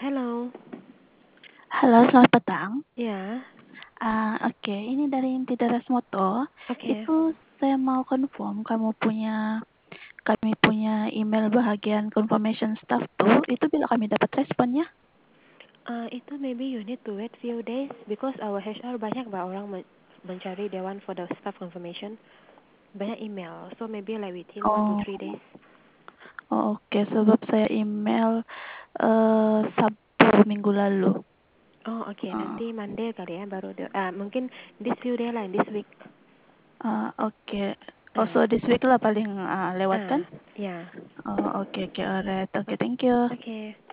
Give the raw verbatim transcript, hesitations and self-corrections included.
Hello. Halo, selamat petang. Ya. Ah, oke, ini dari Inti Darasmoto. Oke. Itu saya mau confirm kamu punya kami punya email bahagian confirmation staff tuh, itu bila kami dapat responnya? Uh, itu maybe you need to wait few days because our H R banyak mbak orang men- mencari dewan for the staff confirmation. Banyak email, so maybe like within one to Oh, three days. oh oke, sebab saya email eh Sabtu minggu lalu. Oh oke, okay. Uh, Nanti Monday kali ya baru de- uh, mungkin this few day lah, this week. uh, oke. Oh, Ah, so this week lah paling uh, lewat kan? ah, ya. Oh, oke, oke, alright. Oke, thank you. Oke. Okay.